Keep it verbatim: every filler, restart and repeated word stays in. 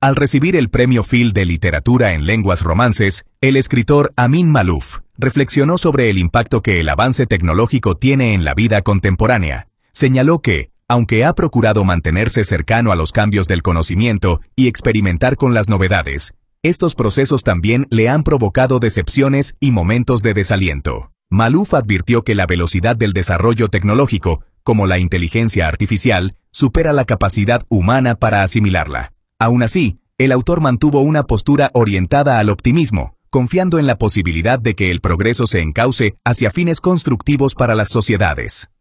Al recibir el Premio Field de Literatura en Lenguas Romances, el escritor Amin Maalouf reflexionó sobre el impacto que el avance tecnológico tiene en la vida contemporánea. Señaló que, aunque ha procurado mantenerse cercano a los cambios del conocimiento y experimentar con las novedades, estos procesos también le han provocado decepciones y momentos de desaliento. Maalouf advirtió que la velocidad del desarrollo tecnológico, como la inteligencia artificial, supera la capacidad humana para asimilarla. Aún así, el autor mantuvo una postura orientada al optimismo, confiando en la posibilidad de que el progreso se encauce hacia fines constructivos para las sociedades.